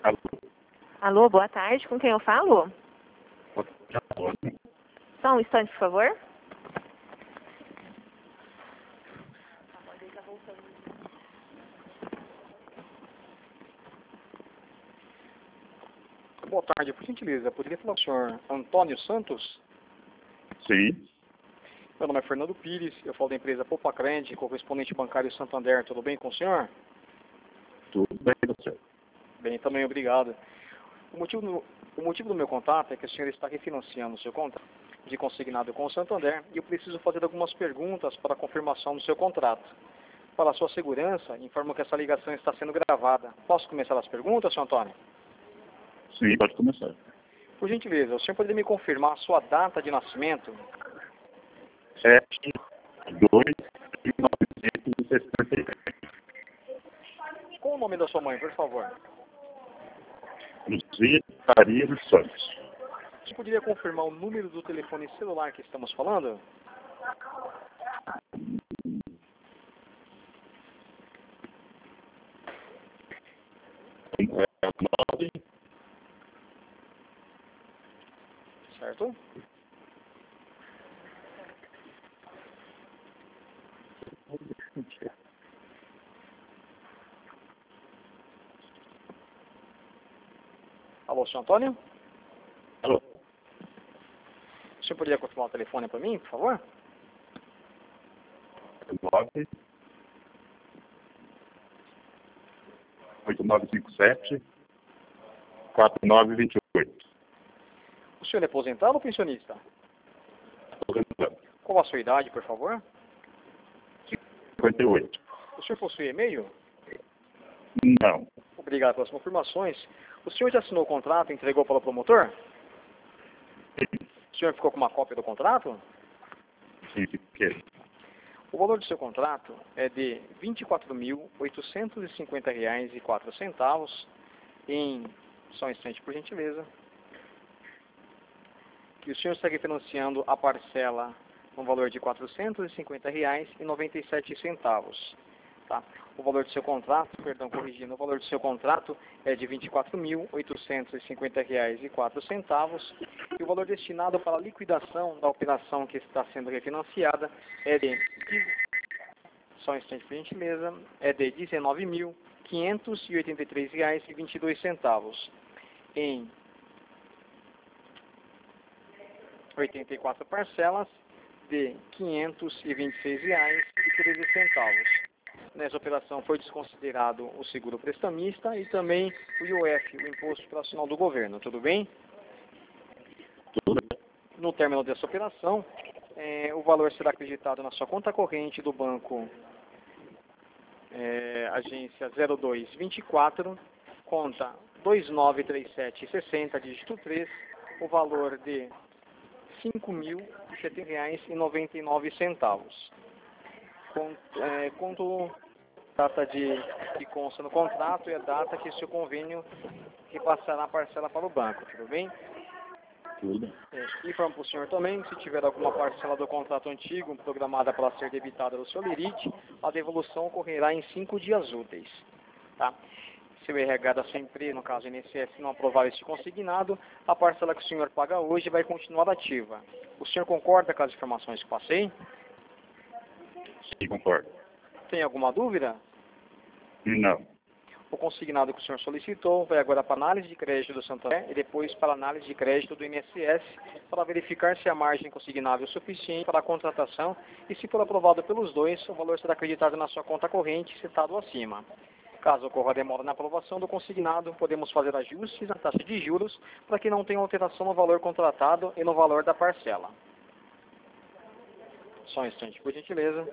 Alô? Alô, boa tarde. Com quem eu falo? Alô? Só um instante, por favor. Boa tarde, por gentileza, poderia falar com o senhor Antônio Santos? Sim. Meu nome é Fernando Pires, eu falo da empresa Popacred, correspondente bancário Santander. Tudo bem com o senhor? Tudo bem, você? Bem, também obrigado. O motivo do meu contato é que o senhor está refinanciando o seu contrato de consignado com o Santander e eu preciso fazer algumas perguntas para a confirmação do seu contrato. Para a sua segurança, informo que essa ligação está sendo gravada. Posso começar as perguntas, senhor Antônio? Sim, pode começar. Por gentileza, o senhor poderia me confirmar a sua data de nascimento? 7/2/1963. Qual o nome da sua mãe, por favor? Luzia Faria dos Santos. Você poderia confirmar o número do telefone celular que estamos falando? É 9. Certo? Alô, senhor Antônio? Alô? O senhor poderia confirmar o telefone para mim, por favor? 9 8957 4928. O senhor é aposentado ou pensionista? Qual a sua idade, por favor? 58. O senhor possui e-mail? Não. Obrigado pelas confirmações. O senhor já assinou o contrato e entregou para o promotor? O senhor ficou com uma cópia do contrato? Sim, fiquei. O valor do seu contrato é de R$ 24.850,04 em... Só um instante, por gentileza. Que o senhor segue financiando a parcela no valor de R$ 450,97. Tá? O valor do seu contrato, perdão, corrigindo, o valor do seu contrato é de R$ 24.850,04 e o valor destinado para a liquidação da operação que está sendo refinanciada é de, só um instante por gentileza, é de R$ 19.583,22 em 84 parcelas de R$ 526,13. Nessa operação foi desconsiderado o seguro prestamista e também o IOF, o Imposto Operacional do Governo. Tudo bem? Tudo bem. No término dessa operação, o valor será acreditado na sua conta corrente do banco agência 0224, conta 293760, dígito 3, o valor de R$ 5.070,99. Quanto data que consta no contrato e a data que o seu convênio repassará a parcela para o banco, tudo bem? Tudo. Informo para o senhor também que se tiver alguma parcela do contrato antigo programada para ser debitada do seu limite, a devolução ocorrerá em 5 dias úteis. Tá? Se o RH da sua empresa, no caso o INSS, não aprovar este consignado, a parcela que o senhor paga hoje vai continuar ativa. O senhor concorda com as informações que passei? Sim, concordo. Tem alguma dúvida? Não. O consignado que o senhor solicitou vai agora para a análise de crédito do Santander e depois para a análise de crédito do INSS para verificar se a margem consignável é suficiente para a contratação e, se for aprovado pelos dois, o valor será acreditado na sua conta corrente citado acima. Caso ocorra demora na aprovação do consignado, podemos fazer ajustes na taxa de juros para que não tenha alteração no valor contratado e no valor da parcela. Só um instante, por gentileza.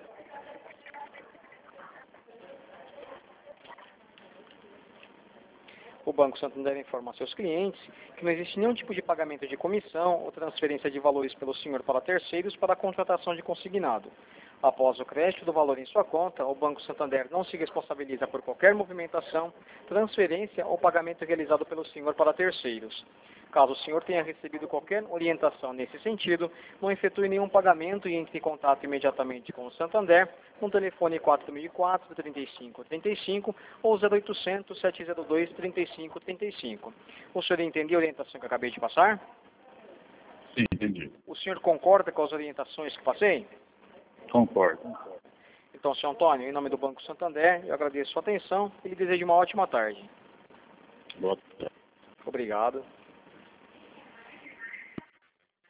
O Banco Santander informa a seus clientes que não existe nenhum tipo de pagamento de comissão ou transferência de valores pelo senhor para terceiros para a contratação de consignado. Após o crédito do valor em sua conta, o Banco Santander não se responsabiliza por qualquer movimentação, transferência ou pagamento realizado pelo senhor para terceiros. Caso o senhor tenha recebido qualquer orientação nesse sentido, não efetue nenhum pagamento e entre em contato imediatamente com o Santander no telefone 4004-3535 ou 0800-702-3535. O senhor entendeu a orientação que eu acabei de passar? Sim, entendi. O senhor concorda com as orientações que passei? Concordo. Então, senhor Antônio, em nome do Banco Santander, eu agradeço a sua atenção e lhe desejo uma ótima tarde. Boa tarde. Obrigado.